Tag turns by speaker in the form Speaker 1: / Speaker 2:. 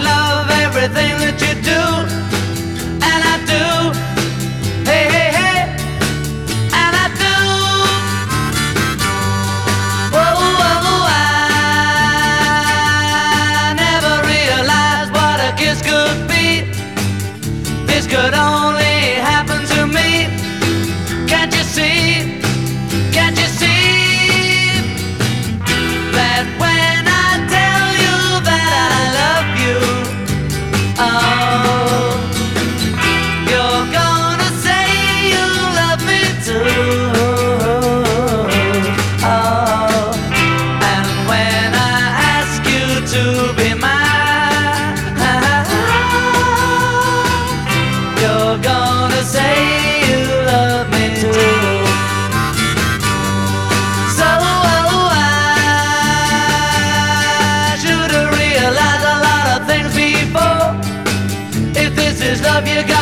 Speaker 1: love everything that you do, and I do. Hey, hey, hey, and I do. Whoa, whoa, I never realized what a kiss could be. This could only happen to me. Can't you see? Can't you see that when I tell you that I love you, oh, you're gonna say you love me too. Oh, and when I ask you to be mine, you're gonna say you love me too. So I should have realized a lot of things before. If this is love, you got